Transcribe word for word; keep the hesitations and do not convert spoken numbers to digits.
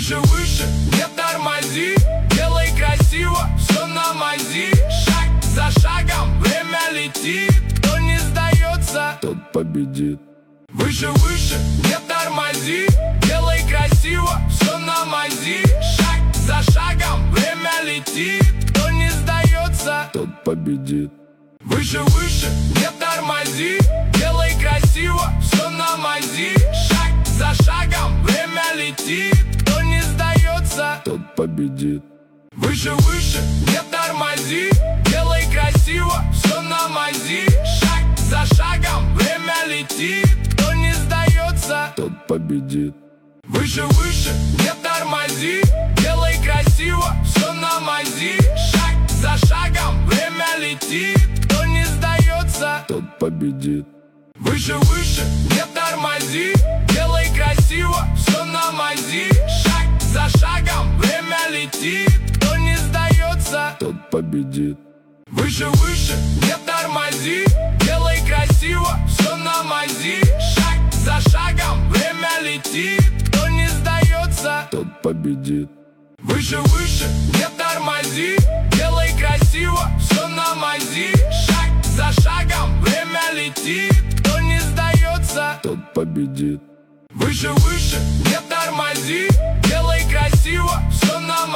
Выше, выше, не тормози, делай красиво, все на мази. Шаг за шагом, время летит, кто не сдается, тот победит. Выше, выше, не тормози, делай красиво, все на мази. Шаг за шагом, время летит, кто не сдается, тот победит. Выше, выше, не тормози, делай красиво, все на мази. Шаг за шагом, время летит, кто не сдается, тот победит. Выше, выше, не тормози, делай красиво, все на мази. Шаг за шагом, время летит, кто не сдается, тот победит. Выше, выше, не тормози, делай красиво, все на мази. Шаг за шагом, время летит, кто не сдается, тот победит. Выше, выше, не тормози, делай красиво, все на мази. Шаг за шагом, время летит, кто не сдается, тот победит. Выше, выше, не тормози, делай красиво, все на мази. Шаг за шагом, время летит, кто не сдается, тот победит. Выше, выше, не тормози, делай красиво, все на мази. Шаг за шагом, время летит, кто не сдается, тот победит. Выше, выше, не тормози, делай красиво, все на мази.